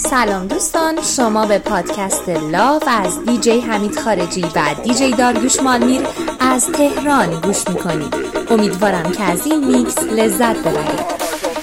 سلام دوستان، شما به پادکست لاو از دیجی حمید خارجی و دیجی داریوش مالمیر از تهران گوش میکنید. امیدوارم که از این میکس لذت ببرید.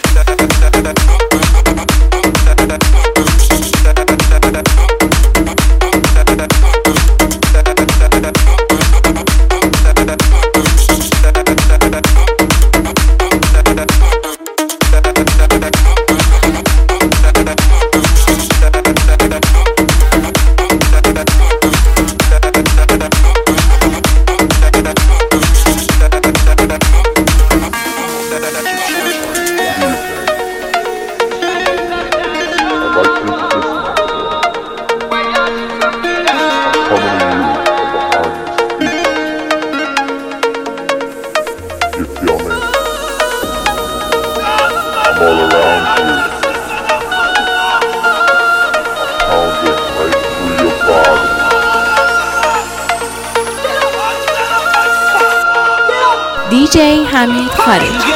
دیجی حمید خارجی.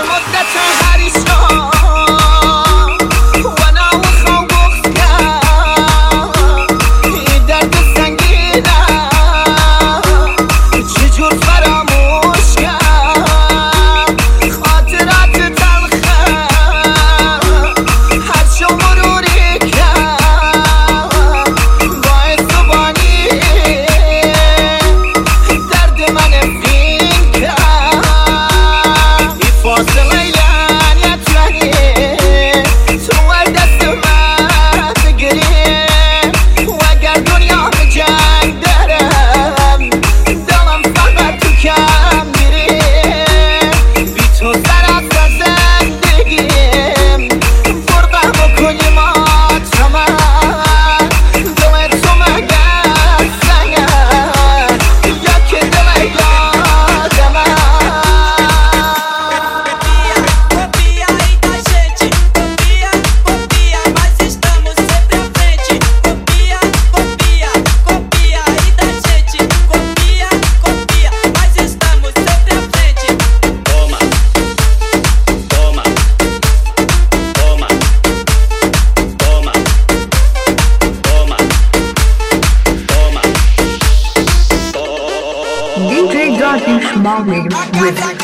DJ Dariush Malmir with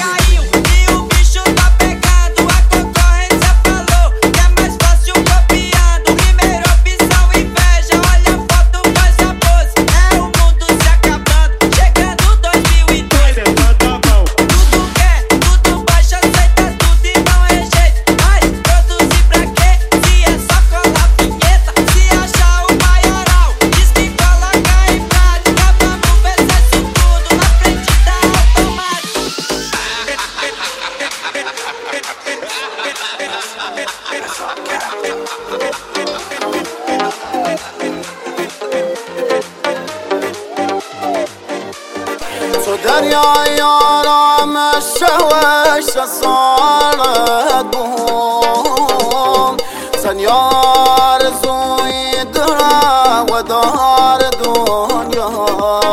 دریای آرامش شوش سالت بوم سن یار زوی درا و دار دنیا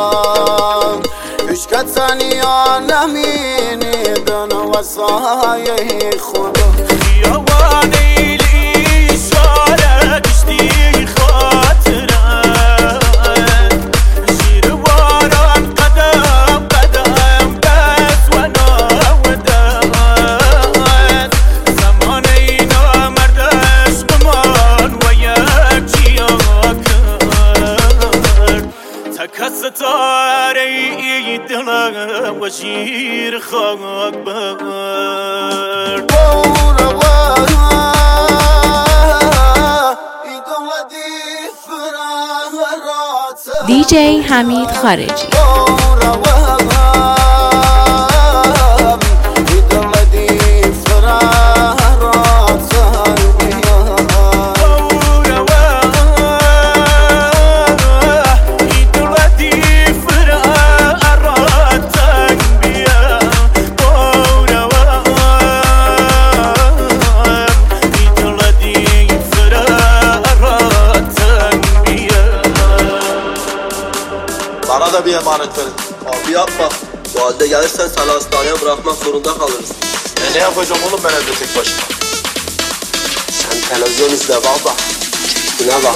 عشقت سن یا نمینی دن و سایه خدا خیابانی لی سالت اشتی خاطرت ستاره دلم و شیر خاک بر دیجی حمید خارجی. Bana da bir emanet verin. Abi yapma. Bu halde gelirsen seni hastaneye bırakmak zorunda kalırız. Ne yapacağım oğlum ben evde tek başıma? Sen televizyon izle baba. Never.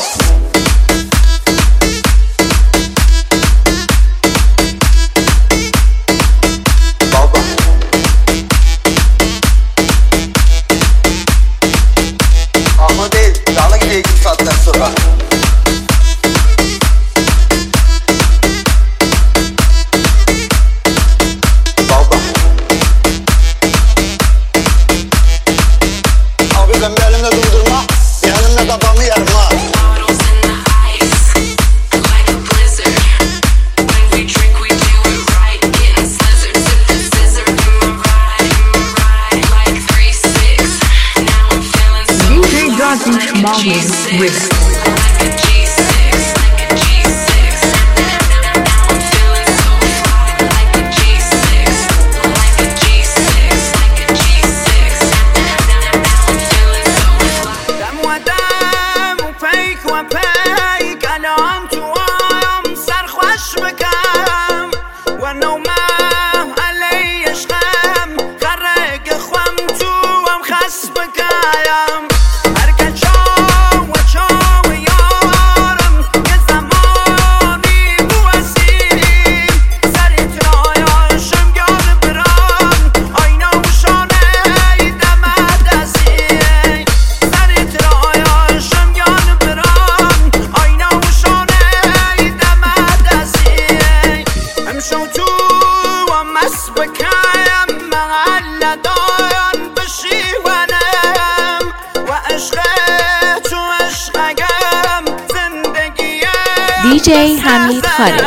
DJ حمید خارجی.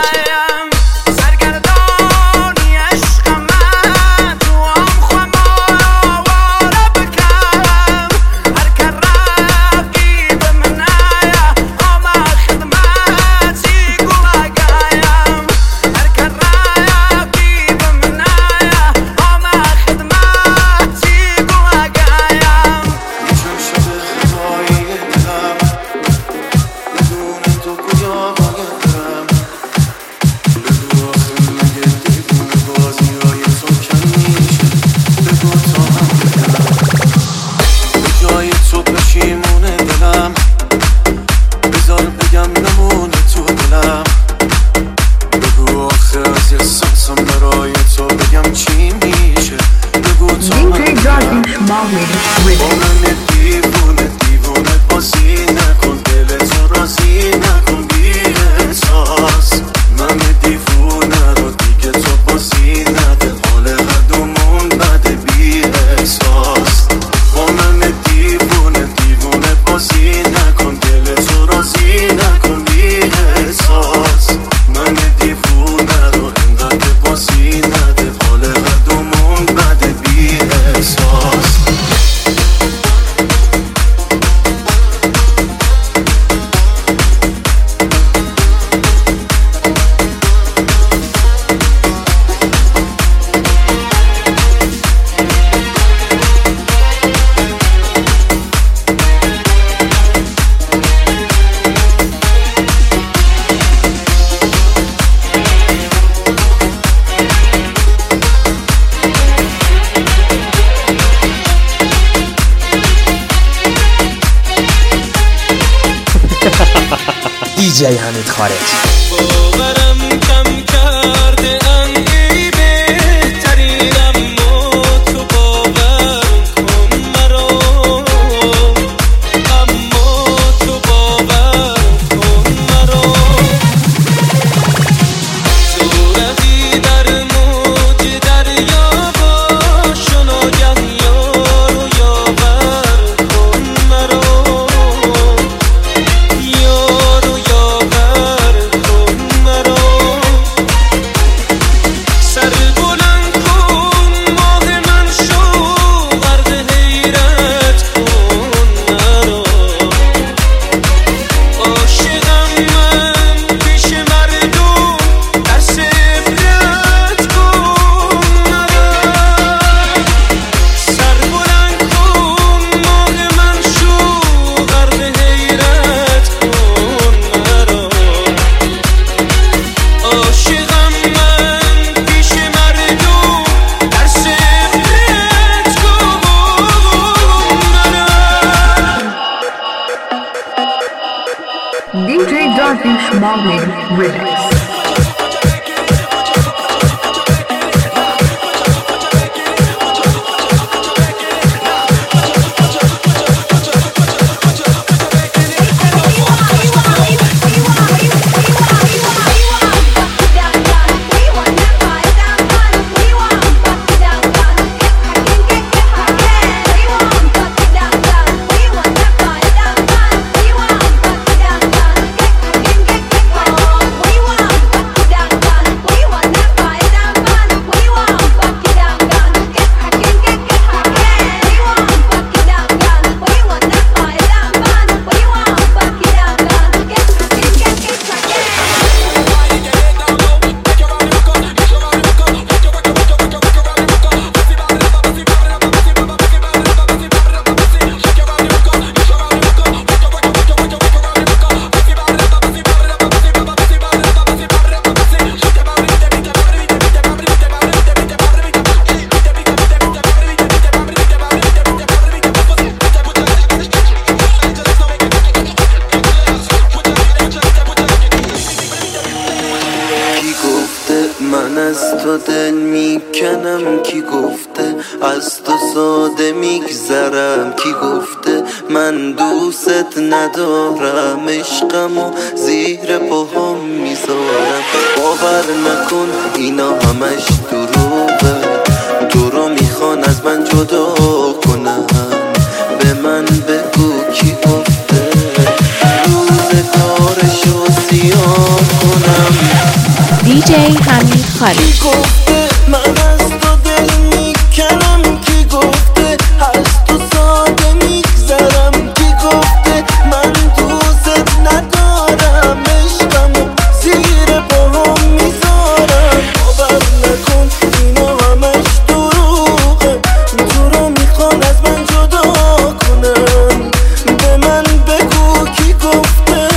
DJ حمید خارجی. یارو یاور DJ Darvish Malin Remix. دل میکنم کی گفته از تو ساده میگذرم کی گفته من دوست ندارم عشقمو زیر پاهم میذارم باور نکن اینا همش دروغه تو رو میخوان از من جدا کنم به من بگو کی گفته روزگارشو سیاه کنم DJ حمید خارجی کی گفته من از تو دل میکنم کی گفته از تو ساده میگذرم کی گفته من دوست ندارم عشقمو زیر پاهم میذارم باور نکن اینا همش دروغه تو رو میخوان از من جدا کنم به من بگو کی گفته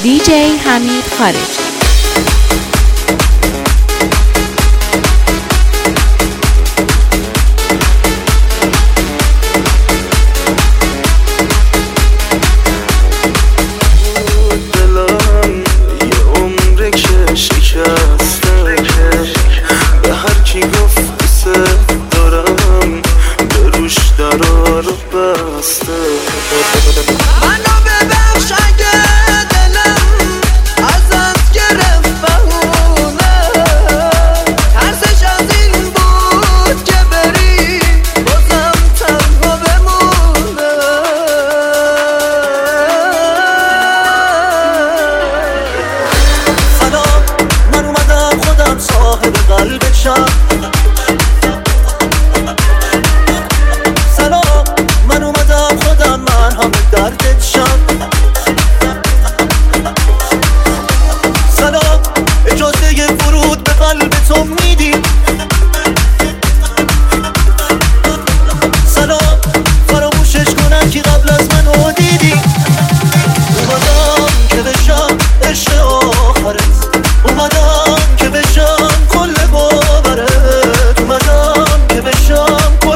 دیجی حمید خارجی.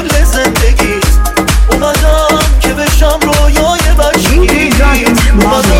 DJ Darkish Marley